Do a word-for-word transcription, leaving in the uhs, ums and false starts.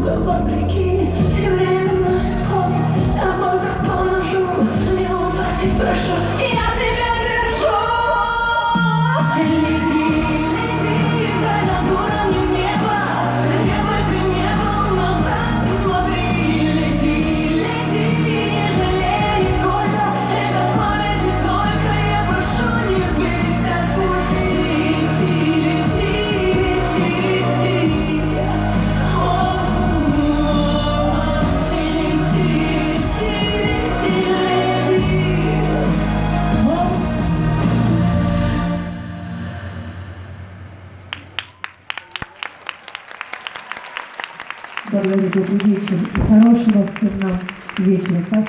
вопреки, и время на исходе. С тобой как по ножу, не упади, прошу, я тебя держу. Лети, лети, дай над уровнем неба, где бы ты ни был, назад не смотри. Лети, лети, не жалей нисколько, это памяти только, я прошу, не сбейся с пути. Лети, лети, лети, лети. Благодарю, добрый вечер и хорошего всем нам вечера. Спасибо.